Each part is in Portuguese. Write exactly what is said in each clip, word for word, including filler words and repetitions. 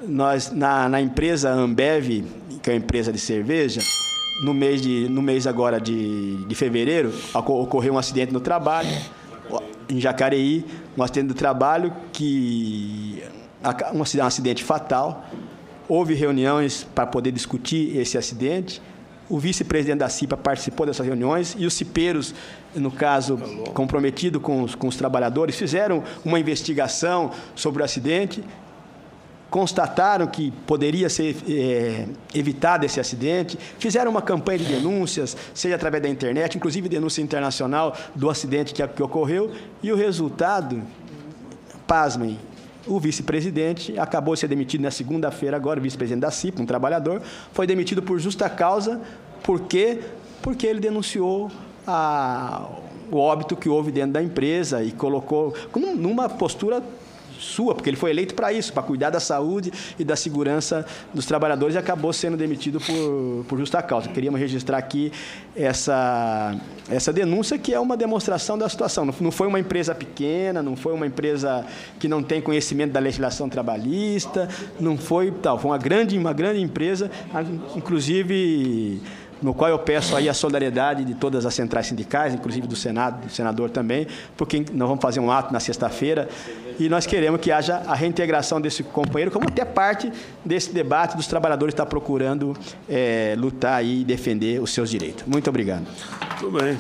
nós, na, na empresa Ambev, que é uma empresa de cerveja, no mês, de, no mês agora de, de fevereiro, ocorreu um acidente no trabalho, em Jacareí, um acidente do trabalho, que, um acidente fatal. Houve reuniões para poder discutir esse acidente. O vice-presidente da CIPA participou dessas reuniões e os cipeiros, no caso, comprometidos com os, com os trabalhadores, fizeram uma investigação sobre o acidente, constataram que poderia ser é, evitado esse acidente, fizeram uma campanha de denúncias, seja através da internet, inclusive denúncia internacional do acidente que, que ocorreu, e o resultado, pasmem, o vice-presidente acabou de ser demitido na segunda-feira agora, o vice-presidente da CIPA, um trabalhador, foi demitido por justa causa. Por quê? Porque ele denunciou a, o óbito que houve dentro da empresa e colocou como numa postura sua, porque ele foi eleito para isso, para cuidar da saúde e da segurança dos trabalhadores, e acabou sendo demitido por, por justa causa. Queríamos registrar aqui essa, essa denúncia, que é uma demonstração da situação. Não, não foi uma empresa pequena, não foi uma empresa que não tem conhecimento da legislação trabalhista, não foi tal, foi uma grande, uma grande empresa, inclusive no qual eu peço aí a solidariedade de todas as centrais sindicais, inclusive do Senado, do senador também, porque nós vamos fazer um ato na sexta-feira e nós queremos que haja a reintegração desse companheiro, como até parte desse debate dos trabalhadores que estão procurando é, lutar e defender os seus direitos. Muito obrigado. Muito bem.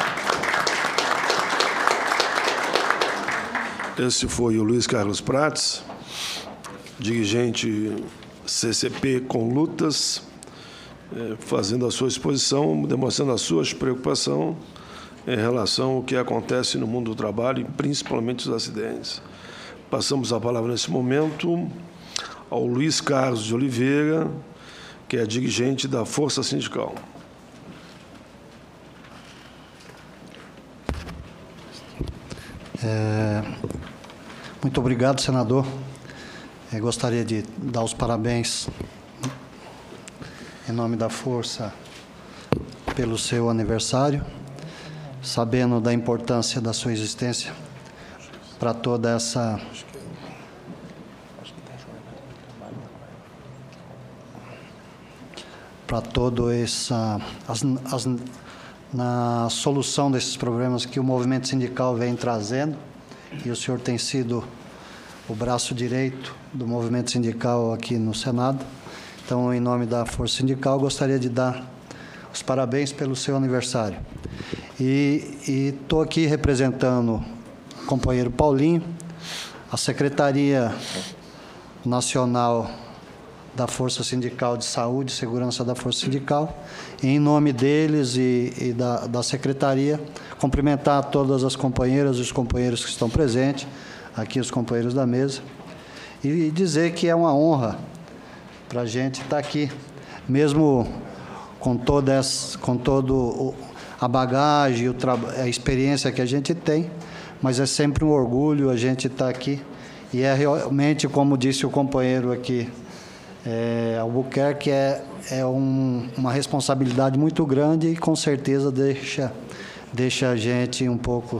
Esse foi o Luiz Carlos Prates, dirigente C C P com lutas, fazendo a sua exposição, demonstrando a sua preocupação em relação ao que acontece no mundo do trabalho, e principalmente os acidentes. Passamos a palavra nesse momento ao Luiz Carlos de Oliveira, que é dirigente da Força Sindical. É, muito obrigado, senador. Eu gostaria de dar os parabéns em nome da Força pelo seu aniversário, sabendo da importância da sua existência para toda essa para todo essa as, as, na solução desses problemas que o movimento sindical vem trazendo, e o senhor tem sido o braço direito do movimento sindical aqui no Senado. Então, em nome da Força Sindical, gostaria de dar os parabéns pelo seu aniversário. E estou aqui representando o companheiro Paulinho, a Secretaria Nacional da Força Sindical de Saúde e Segurança da Força Sindical, e, em nome deles e, e da, da Secretaria, cumprimentar todas as companheiras e os companheiros que estão presentes, aqui os companheiros da mesa, e dizer que é uma honra para a gente estar aqui, mesmo com toda essa, com todo a bagagem, o a experiência que a gente tem, mas é sempre um orgulho a gente estar aqui, e é realmente, como disse o companheiro aqui, é, Albuquerque, é, é um, uma responsabilidade muito grande e com certeza deixa, deixa a gente um pouco,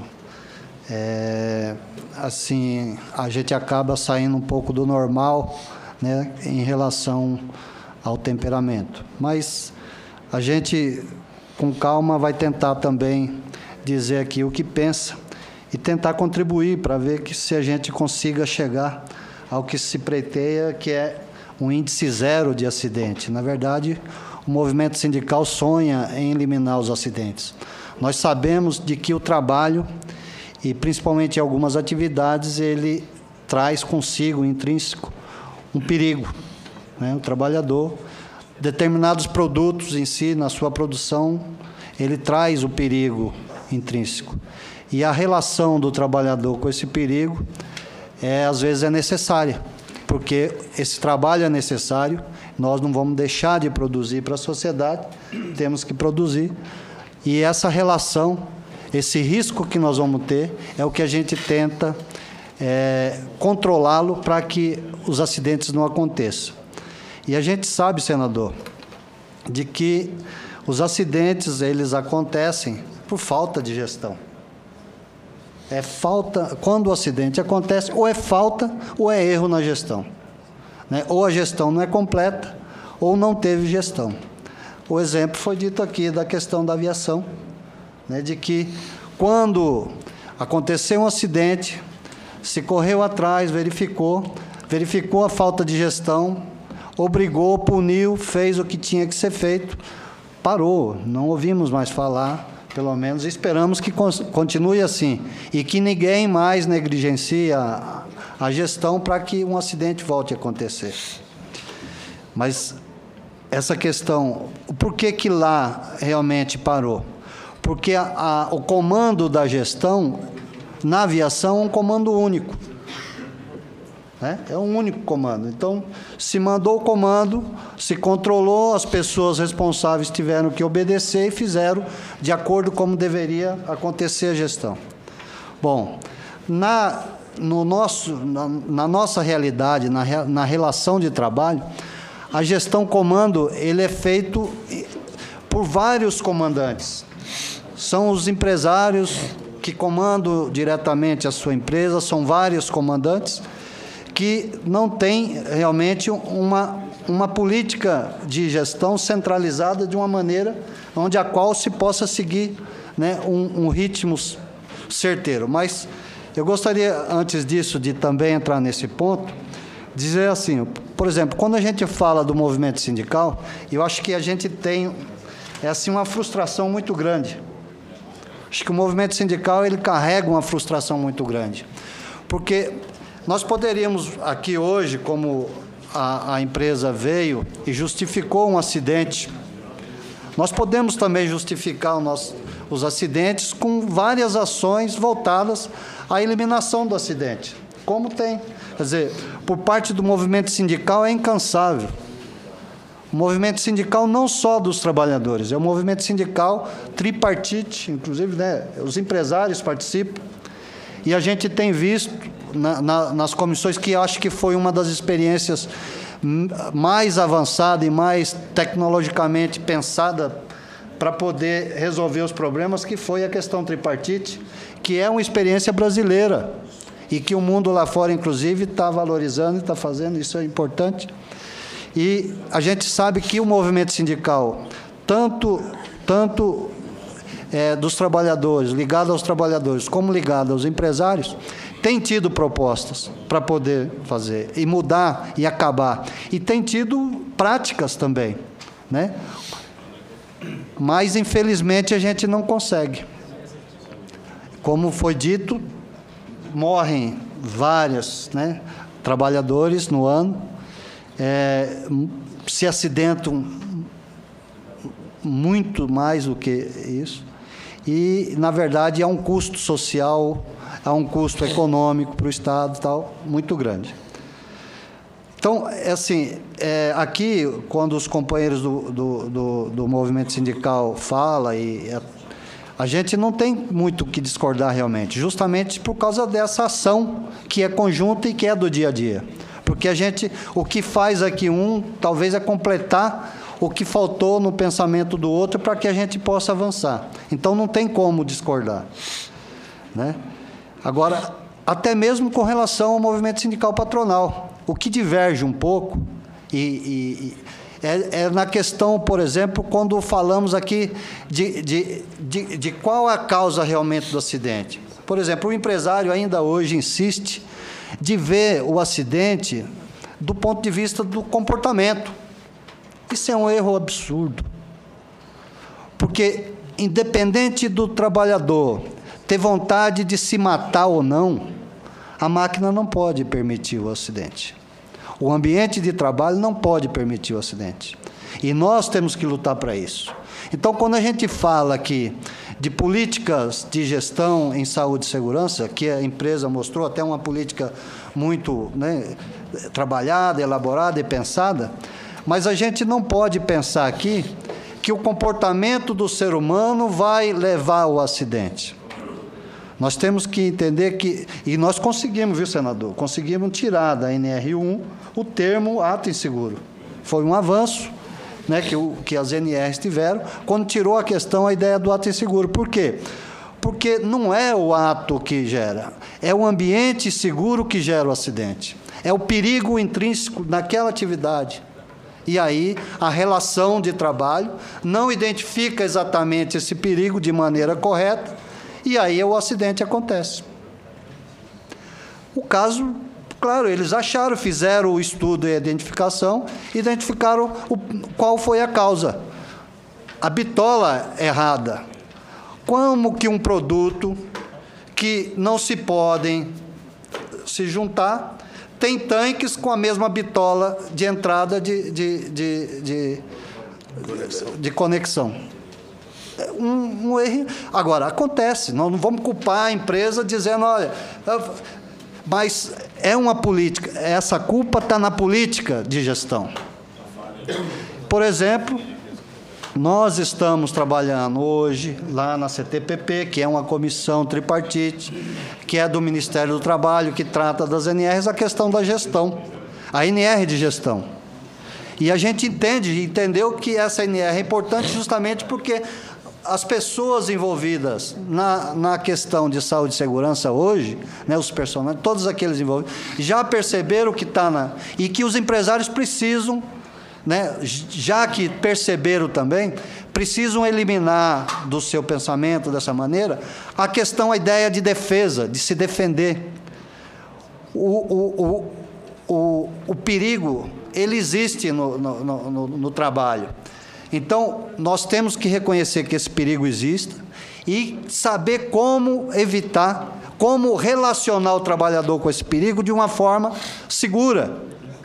é, assim, a gente acaba saindo um pouco do normal, né, em relação ao temperamento. Mas a gente, com calma, vai tentar também dizer aqui o que pensa e tentar contribuir para ver que se a gente consiga chegar ao que se preteia, que é um índice zero de acidente. Na verdade, o movimento sindical sonha em eliminar os acidentes. Nós sabemos de que o trabalho, e principalmente em algumas atividades, ele traz consigo, intrínseco, um perigo, né? O trabalhador, determinados produtos em si, na sua produção, ele traz o perigo intrínseco. E a relação do trabalhador com esse perigo, é, às vezes, é necessária, porque esse trabalho é necessário, nós não vamos deixar de produzir para a sociedade, temos que produzir, e essa relação, esse risco que nós vamos ter, é o que a gente tenta É, controlá-lo para que os acidentes não aconteçam. E a gente sabe, senador, de que os acidentes, eles acontecem por falta de gestão. É falta, quando o acidente acontece, ou é falta ou é erro na gestão. né? Ou a gestão não é completa, ou não teve gestão. O exemplo foi dito aqui da questão da aviação, né? De que quando aconteceu um acidente, se correu atrás, verificou, verificou a falta de gestão, obrigou, puniu, fez o que tinha que ser feito, parou, não ouvimos mais falar, pelo menos esperamos que continue assim, e que ninguém mais negligencie a, a gestão para que um acidente volte a acontecer. Mas essa questão, por que que lá realmente parou? Porque a, a, o comando da gestão, na aviação, é um comando único. Né? É um único comando. Então, se mandou o comando, se controlou, as pessoas responsáveis tiveram que obedecer e fizeram de acordo como deveria acontecer a gestão. Bom, na, no nosso, na, na nossa realidade, na, na relação de trabalho, a gestão comando ele é feito por vários comandantes. São os empresários que comandam diretamente a sua empresa, são vários comandantes que não têm realmente uma, uma política de gestão centralizada de uma maneira onde a qual se possa seguir, né, um, um ritmo certeiro. Mas eu gostaria, antes disso, de também entrar nesse ponto, dizer assim, por exemplo, quando a gente fala do movimento sindical, eu acho que a gente tem é assim, uma frustração muito grande. Acho que o movimento sindical ele carrega uma frustração muito grande, porque nós poderíamos aqui hoje, como a, a empresa veio e justificou um acidente, nós podemos também justificar o nosso, os acidentes com várias ações voltadas à eliminação do acidente, como tem. Quer dizer, por parte do movimento sindical é incansável. O movimento sindical não só dos trabalhadores, é o movimento sindical tripartite, inclusive, né, os empresários participam, e a gente tem visto na, na, nas comissões, que acho que foi uma das experiências mais avançada e mais tecnologicamente pensada para poder resolver os problemas, que foi a questão tripartite, que é uma experiência brasileira e que o mundo lá fora, inclusive, está valorizando e está fazendo, isso é importante. E a gente sabe que o movimento sindical, tanto, tanto é, dos trabalhadores, ligado aos trabalhadores, como ligado aos empresários, tem tido propostas para poder fazer e mudar e acabar. E tem tido práticas também, né? Mas, infelizmente, a gente não consegue. Como foi dito, morrem vários, né, trabalhadores no ano, é, se acidentam muito mais do que isso, e, na verdade, é um custo social, há um custo econômico para o Estado, tal, muito grande. Então, é assim, é, aqui, quando os companheiros do, do, do, do movimento sindical falam, e a, a gente não tem muito o que discordar realmente, justamente por causa dessa ação que é conjunta e que é do dia a dia. Porque a gente, o que faz aqui um, talvez é completar o que faltou no pensamento do outro para que a gente possa avançar. Então, não tem como discordar, né? Agora, até mesmo com relação ao movimento sindical patronal, o que diverge um pouco e, e, é, é na questão, por exemplo, quando falamos aqui de, de, de, de qual a causa realmente do acidente. Por exemplo, o empresário ainda hoje insiste de ver o acidente do ponto de vista do comportamento. Isso é um erro absurdo, porque, independente do trabalhador ter vontade de se matar ou não, a máquina não pode permitir o acidente. O ambiente de trabalho não pode permitir o acidente. E nós temos que lutar para isso. Então, quando a gente fala aqui de políticas de gestão em saúde e segurança, que a empresa mostrou até uma política muito, né, trabalhada, elaborada e pensada, mas a gente não pode pensar aqui que o comportamento do ser humano vai levar ao acidente. Nós temos que entender que, e nós conseguimos, viu, senador, conseguimos tirar da N R um o termo ato inseguro. Foi um avanço, né, que, o, que as N Rs tiveram, quando tirou a questão, a ideia do ato inseguro. Por quê? Porque não é o ato que gera, é o ambiente seguro que gera o acidente. é o perigo intrínseco naquela atividade. E aí, a relação de trabalho não identifica exatamente esse perigo de maneira correta, e aí o acidente acontece. O caso, claro, eles acharam, fizeram o estudo e a identificação, identificaram o, qual foi a causa. A bitola errada. Como que um produto que não se podem se juntar tem tanques com a mesma bitola de entrada de, de, de, de, de conexão. Um, um erro. Agora, acontece, nós não vamos culpar a empresa dizendo, olha, mas é uma política, essa culpa está na política de gestão. Por exemplo, nós estamos trabalhando hoje lá na C T P P, que é uma comissão tripartite, que é do Ministério do Trabalho, que trata das N Rs, a questão da gestão, a N R de gestão. E a gente entende, entendeu que essa N R é importante justamente porque as pessoas envolvidas na, na questão de saúde e segurança hoje, né, os personagens, todos aqueles envolvidos, já perceberam que está na... e que os empresários precisam, né, já que perceberam também, precisam eliminar do seu pensamento, dessa maneira, a questão, a ideia de defesa, de se defender. O, o, o, o, o perigo, ele existe no, no, no, no trabalho. Então, nós temos que reconhecer que esse perigo existe e saber como evitar, como relacionar o trabalhador com esse perigo de uma forma segura.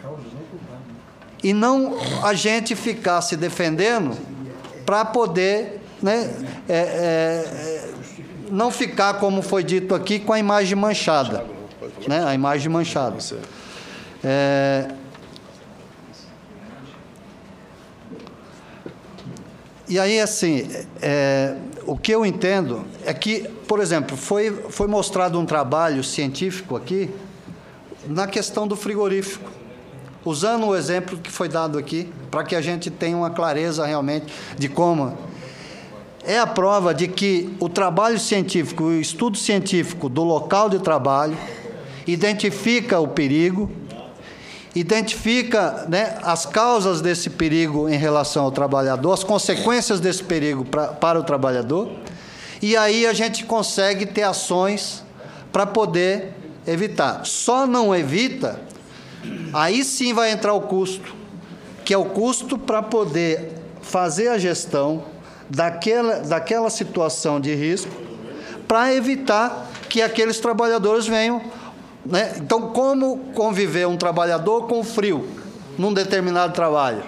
E não a gente ficar se defendendo para poder, né, é, é, não ficar, como foi dito aqui, com a imagem manchada. Né, a imagem manchada. É, e aí, assim, é, o que eu entendo é que, por exemplo, foi, foi mostrado um trabalho científico aqui na questão do frigorífico, usando o exemplo que foi dado aqui, para que a gente tenha uma clareza realmente de como é a prova de que o trabalho científico, o estudo científico do local de trabalho, identifica o perigo, identifica, né, as causas desse perigo em relação ao trabalhador, as consequências desse perigo pra, para o trabalhador, e aí a gente consegue ter ações para poder evitar. Só não evita... Aí sim vai entrar o custo, que é o custo para poder fazer a gestão daquela, daquela situação de risco, para evitar que aqueles trabalhadores venham... Né? Então, como conviver um trabalhador com frio num determinado trabalho?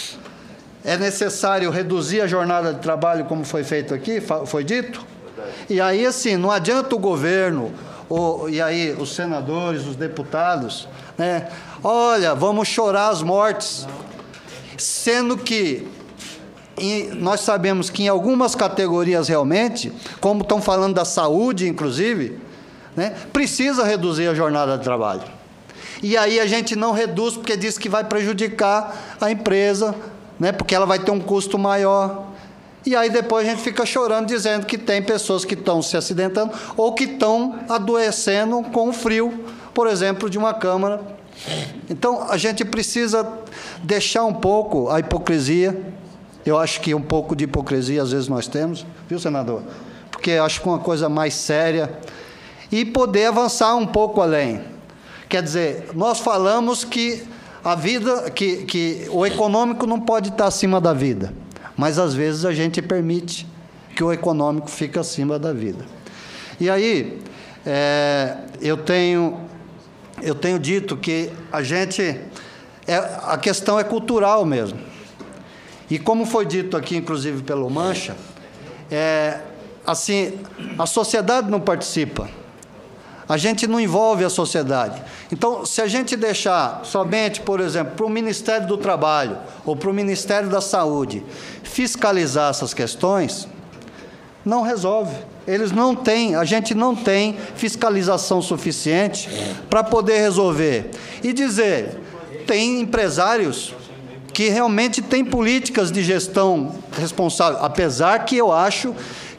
É necessário reduzir a jornada de trabalho, como foi feito aqui, foi dito? E aí, assim, não adianta o governo, ou, e aí os senadores, os deputados... Né? Olha, vamos chorar as mortes, sendo que em, nós sabemos que em algumas categorias realmente, como estão falando da saúde, inclusive, né, precisa reduzir a jornada de trabalho. E aí a gente não reduz porque diz que vai prejudicar a empresa, né, porque ela vai ter um custo maior. E aí depois a gente fica chorando, dizendo que tem pessoas que estão se acidentando ou que estão adoecendo com o frio, por exemplo, de uma câmara. Então, a gente precisa deixar um pouco a hipocrisia. Eu acho que um pouco de hipocrisia, às vezes, nós temos, viu, senador? Porque acho que uma coisa mais séria. E poder avançar um pouco além. Quer dizer, nós falamos que a vida, que, que o econômico não pode estar acima da vida. Mas, às vezes, a gente permite que o econômico fique acima da vida. E aí, é, eu tenho... Eu tenho dito que a gente... É, a questão é cultural mesmo. E como foi dito aqui, inclusive, pelo Mancha, é, assim, a sociedade não participa. A gente não envolve a sociedade. Então, se a gente deixar somente, por exemplo, para o Ministério do Trabalho ou para o Ministério da Saúde fiscalizar essas questões, não resolve. Eles não têm, a gente não tem fiscalização suficiente para poder resolver. E dizer, tem empresários que realmente têm políticas de gestão responsável, apesar que eu acho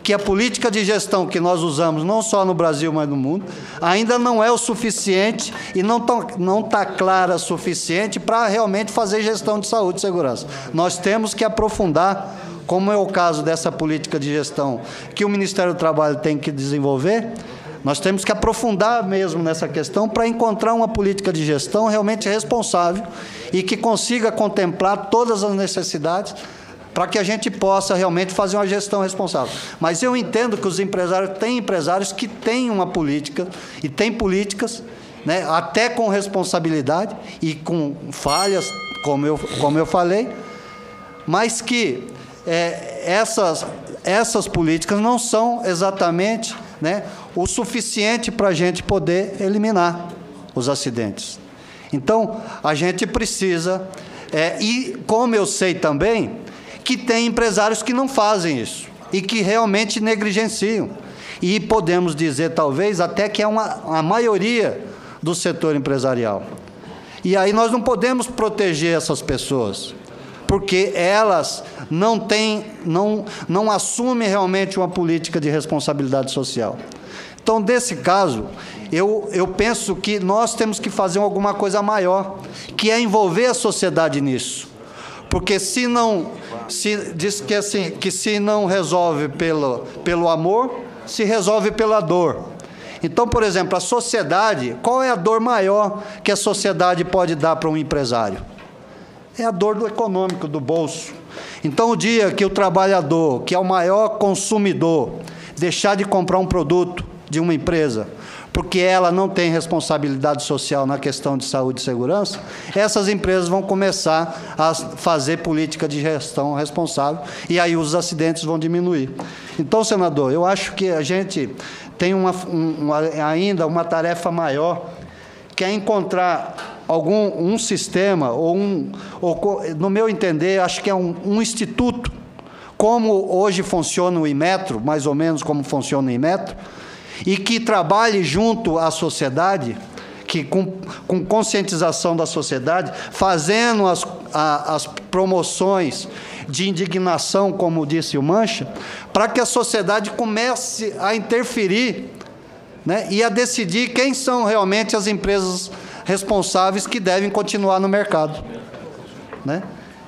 que a política de gestão que nós usamos, não só no Brasil, mas no mundo, ainda não é o suficiente e não está não tá clara o suficiente para realmente fazer gestão de saúde e segurança. Nós temos que aprofundar, como é o caso dessa política de gestão que o Ministério do Trabalho tem que desenvolver. Nós temos que aprofundar mesmo nessa questão para encontrar uma política de gestão realmente responsável e que consiga contemplar todas as necessidades para que a gente possa realmente fazer uma gestão responsável. Mas eu entendo que os empresários, têm empresários que têm uma política e têm políticas, né, até com responsabilidade e com falhas, como eu, como eu falei, mas que é, essas, essas políticas não são exatamente, né, o suficiente para a gente poder eliminar os acidentes. Então, a gente precisa, é, e como eu sei também, que tem empresários que não fazem isso e que realmente negligenciam. E podemos dizer, talvez, até que é uma, a maioria do setor empresarial. E aí nós não podemos proteger essas pessoas, porque elas não têm, não, não assumem realmente uma política de responsabilidade social. Então, nesse caso, eu, eu penso que nós temos que fazer alguma coisa maior, que é envolver a sociedade nisso. Porque se não, se, diz que, assim, que se não resolve pelo, pelo amor, se resolve pela dor. Então, por exemplo, a sociedade, qual é a dor maior que a sociedade pode dar para um empresário? É a dor do econômico, do bolso. Então, o dia que o trabalhador, que é o maior consumidor, deixar de comprar um produto de uma empresa, porque ela não tem responsabilidade social na questão de saúde e segurança, essas empresas vão começar a fazer política de gestão responsável e aí os acidentes vão diminuir. Então, senador, eu acho que a gente tem uma, uma, ainda uma tarefa maior, que é encontrar algum um sistema, ou, um, ou no meu entender, acho que é um, um instituto, como hoje funciona o Inmetro, mais ou menos como funciona o Inmetro, e que trabalhe junto à sociedade, que com, com conscientização da sociedade, fazendo as, a, as promoções de indignação, como disse o Mancha, para que a sociedade comece a interferir, né, e a decidir quem são realmente as empresas responsáveis que devem continuar no mercado, né?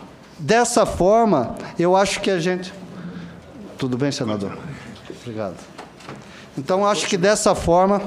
Dessa forma, eu acho que a gente... Tudo bem, senador? Obrigado. Então, acho que dessa forma...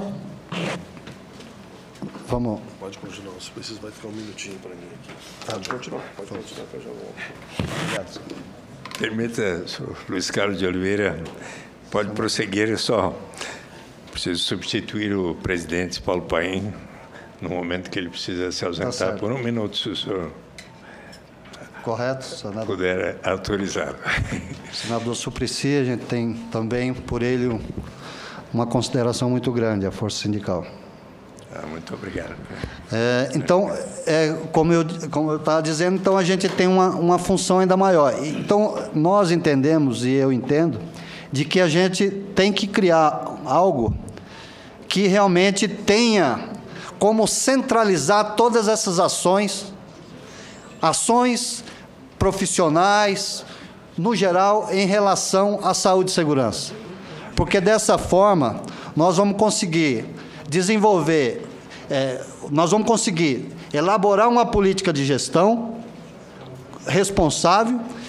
Vamos... Pode continuar, se precisa, vai ficar um minutinho para mim aqui. Pode continuar, pode continuar, que eu já volto. Obrigado, senhor. Permita, senhor Luiz Carlos de Oliveira, pode prosseguir, só preciso substituir o presidente Paulo Paim no momento que ele precisa se ausentar, tá, por um minuto, se o senhor... Correto, senador. Puder autorizar. Senador Suplicy, a gente tem também, por ele, uma consideração muito grande, a Força Sindical. Ah, muito obrigado. É, então, é, como eu como eu estava dizendo, então a gente tem uma, uma função ainda maior. Então, nós entendemos, e eu entendo, de que a gente tem que criar algo que realmente tenha como centralizar todas essas ações, ações profissionais, no geral, em relação à saúde e segurança. Porque, dessa forma, nós vamos conseguir desenvolver, é, nós vamos conseguir elaborar uma política de gestão responsável